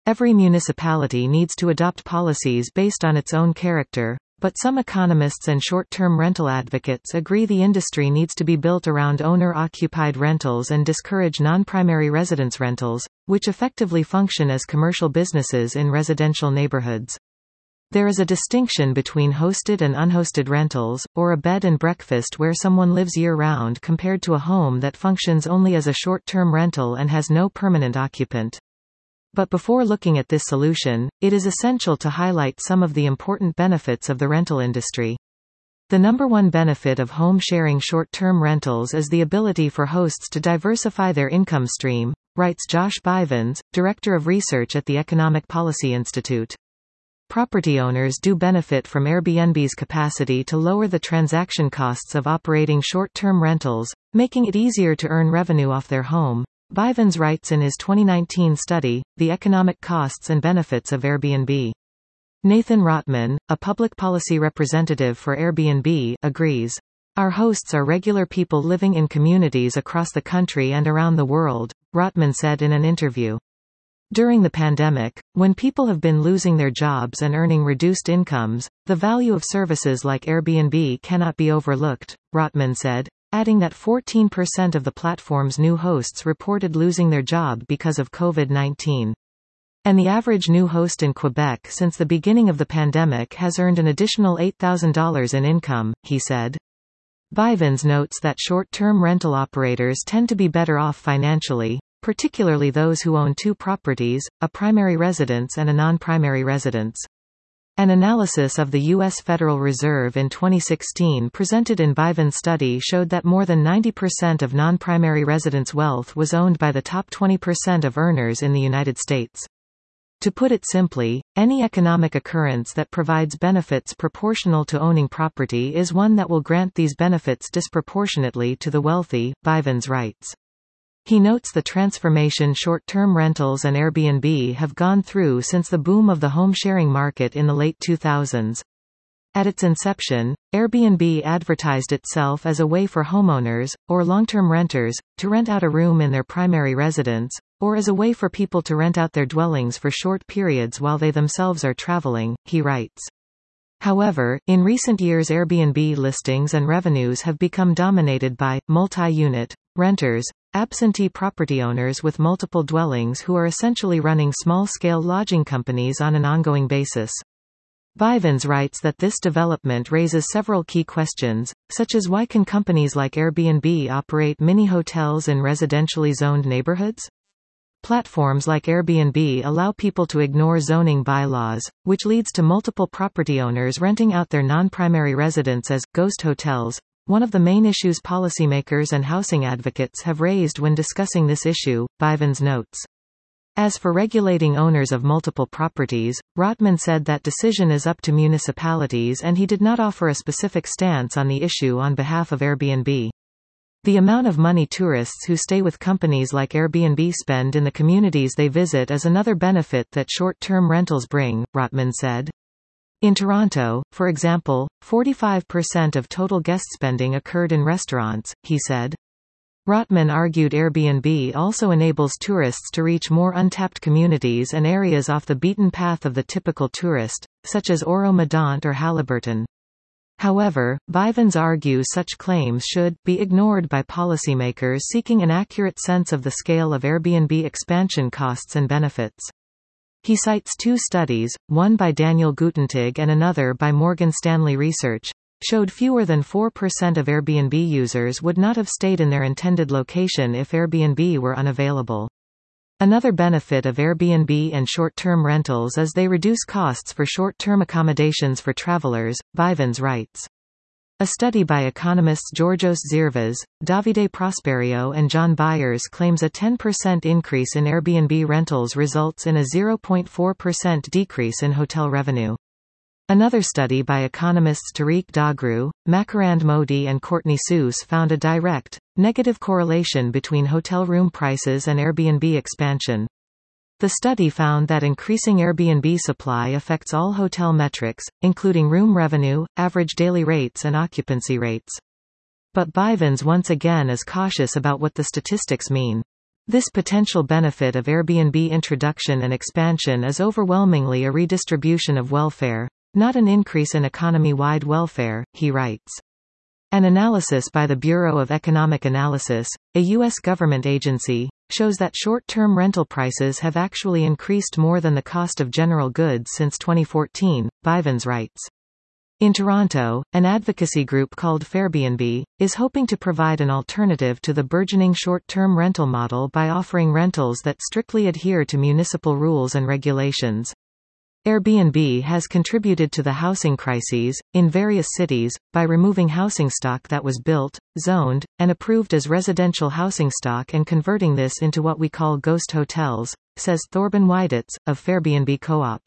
Every municipality needs to adopt policies based on its own character, but some economists and short-term rental advocates agree the industry needs to be built around owner-occupied rentals and discourage non-primary residence rentals, which effectively function as commercial businesses in residential neighborhoods. There is a distinction between hosted and unhosted rentals, or a bed and breakfast where someone lives year-round compared to a home that functions only as a short-term rental and has no permanent occupant. But before looking at this solution, it is essential to highlight some of the important benefits of the rental industry. The number one benefit of home-sharing short-term rentals is the ability for hosts to diversify their income stream, writes Josh Bivens, Director of Research at the Economic Policy Institute. Property owners do benefit from Airbnb's capacity to lower the transaction costs of operating short-term rentals, making it easier to earn revenue off their home. Bivens writes in his 2019 study, The Economic Costs and Benefits of Airbnb. Nathan Rotman, a public policy representative for Airbnb, agrees. Our hosts are regular people living in communities across the country and around the world, Rotman said in an interview. During the pandemic, when people have been losing their jobs and earning reduced incomes, the value of services like Airbnb cannot be overlooked, Rotman said, adding that 14% of the platform's new hosts reported losing their job because of COVID-19. And the average new host in Quebec since the beginning of the pandemic has earned an additional $8,000 in income, he said. Bivens notes that short-term rental operators tend to be better off financially, particularly those who own two properties, a primary residence and a non-primary residence. An analysis of the U.S. Federal Reserve in 2016 presented in Bivens' study showed that more than 90% of non-primary residence wealth was owned by the top 20% of earners in the United States. To put it simply, any economic occurrence that provides benefits proportional to owning property is one that will grant these benefits disproportionately to the wealthy, Bivens writes. He notes the transformation short-term rentals and Airbnb have gone through since the boom of the home-sharing market in the late 2000s. At its inception, Airbnb advertised itself as a way for homeowners, or long-term renters, to rent out a room in their primary residence, or as a way for people to rent out their dwellings for short periods while they themselves are traveling, he writes. However, in recent years Airbnb listings and revenues have become dominated by multi-unit renters, absentee property owners with multiple dwellings who are essentially running small-scale lodging companies on an ongoing basis. Bivens writes that this development raises several key questions, such as why can companies like Airbnb operate mini-hotels in residentially zoned neighborhoods? Platforms like Airbnb allow people to ignore zoning bylaws, which leads to multiple property owners renting out their non-primary residence as ghost hotels, one of the main issues policymakers and housing advocates have raised when discussing this issue, Bivens notes. As for regulating owners of multiple properties, Rotman said that decision is up to municipalities and he did not offer a specific stance on the issue on behalf of Airbnb. The amount of money tourists who stay with companies like Airbnb spend in the communities they visit is another benefit that short-term rentals bring, Rotman said. In Toronto, for example, 45% of total guest spending occurred in restaurants, he said. Rotman argued Airbnb also enables tourists to reach more untapped communities and areas off the beaten path of the typical tourist, such as Oro-Medonte or Haliburton. However, Bivens argues such claims should be ignored by policymakers seeking an accurate sense of the scale of Airbnb expansion costs and benefits. He cites two studies, one by Daniel Gutentig and another by Morgan Stanley Research, showed fewer than 4% of Airbnb users would not have stayed in their intended location if Airbnb were unavailable. Another benefit of Airbnb and short-term rentals is they reduce costs for short-term accommodations for travelers, Bivens writes. A study by economists Georgios Zirvas, Davide Prosperio and John Byers claims a 10% increase in Airbnb rentals results in a 0.4% decrease in hotel revenue. Another study by economists Tariq Dagru, Makarand Modi and Courtney Seuss found a direct, negative correlation between hotel room prices and Airbnb expansion. The study found that increasing Airbnb supply affects all hotel metrics, including room revenue, average daily rates and occupancy rates. But Bivens once again is cautious about what the statistics mean. This potential benefit of Airbnb introduction and expansion is overwhelmingly a redistribution of welfare, not an increase in economy-wide welfare, he writes. An analysis by the Bureau of Economic Analysis, a U.S. government agency, shows that short-term rental prices have actually increased more than the cost of general goods since 2014, Bivens writes. In Toronto, an advocacy group called Fairbnb is hoping to provide an alternative to the burgeoning short-term rental model by offering rentals that strictly adhere to municipal rules and regulations. Airbnb has contributed to the housing crises in various cities by removing housing stock that was built, zoned, and approved as residential housing stock and converting this into what we call ghost hotels, says Thorben Weiditz, of Fairbnb Co-op.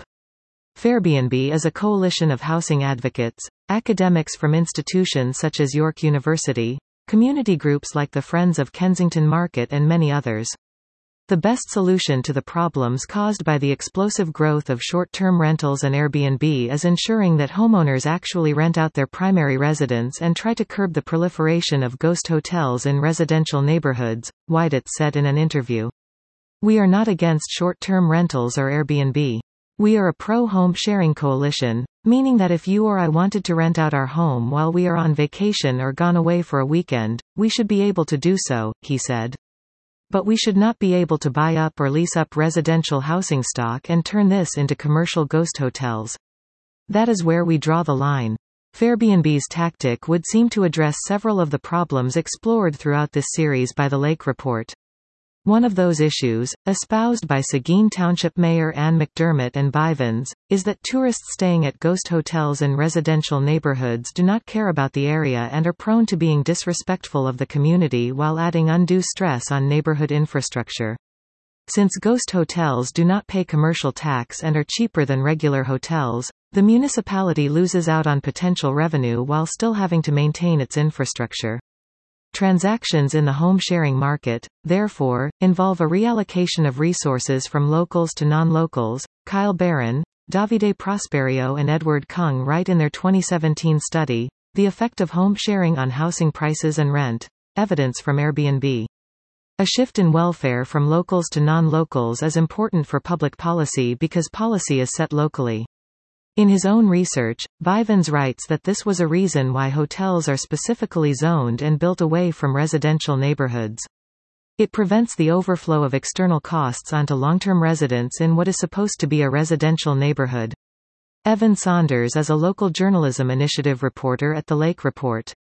Fairbnb is a coalition of housing advocates, academics from institutions such as York University, community groups like the Friends of Kensington Market and many others. The best solution to the problems caused by the explosive growth of short-term rentals and Airbnb is ensuring that homeowners actually rent out their primary residence and try to curb the proliferation of ghost hotels in residential neighborhoods, Weiditz said in an interview. We are not against short-term rentals or Airbnb. We are a pro-home sharing coalition, meaning that if you or I wanted to rent out our home while we are on vacation or gone away for a weekend, we should be able to do so, he said. But we should not be able to buy up or lease up residential housing stock and turn this into commercial ghost hotels. That is where we draw the line. Fairbnb's tactic would seem to address several of the problems explored throughout this series by the Lake Report. One of those issues, espoused by Seguin Township Mayor Ann McDermott and Bivens, is that tourists staying at ghost hotels in residential neighborhoods do not care about the area and are prone to being disrespectful of the community while adding undue stress on neighborhood infrastructure. Since ghost hotels do not pay commercial tax and are cheaper than regular hotels, the municipality loses out on potential revenue while still having to maintain its infrastructure. Transactions in the home-sharing market, therefore, involve a reallocation of resources from locals to non-locals, Kyle Barron, Davide Prosperio and Edward Kung write in their 2017 study, The Effect of Home Sharing on Housing Prices and Rent, Evidence from Airbnb. A shift in welfare from locals to non-locals is important for public policy because policy is set locally. In his own research, Bivens writes that this was a reason why hotels are specifically zoned and built away from residential neighborhoods. It prevents the overflow of external costs onto long-term residents in what is supposed to be a residential neighborhood. Evan Saunders is a local journalism initiative reporter at the Lake Report.